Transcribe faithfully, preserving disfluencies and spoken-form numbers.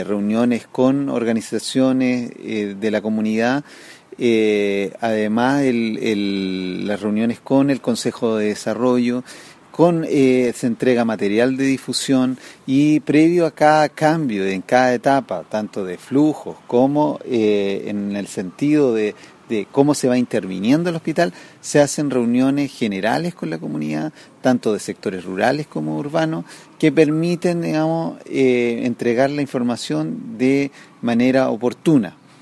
reuniones con organizaciones eh, de la comunidad, eh, además el, el, las reuniones con el Consejo de Desarrollo, con eh, se entrega material de difusión y previo a cada cambio en cada etapa, tanto de flujos como eh, en el sentido de, de cómo se va interviniendo el hospital, se hacen reuniones generales con la comunidad, tanto de sectores rurales como urbanos, que permiten, digamos, eh, entregar la información de manera oportuna.